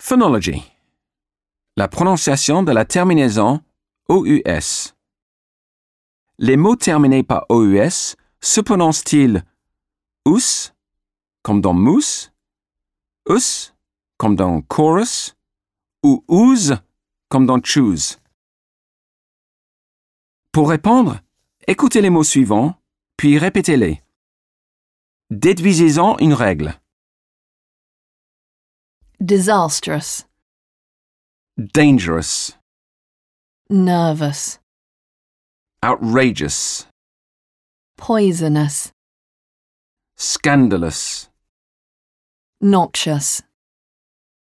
Phonology. La prononciation de la terminaison OUS. Les mots terminés par OUS se prononcent-ils ous, comme dans mousse, us, comme dans chorus, ou ouse, comme dans choose? Pour répondre, écoutez les mots suivants, puis répétez-les. Déduisez-en une règle. Disastrous, Dangerous, nervous, outrageous, poisonous, scandalous, noxious.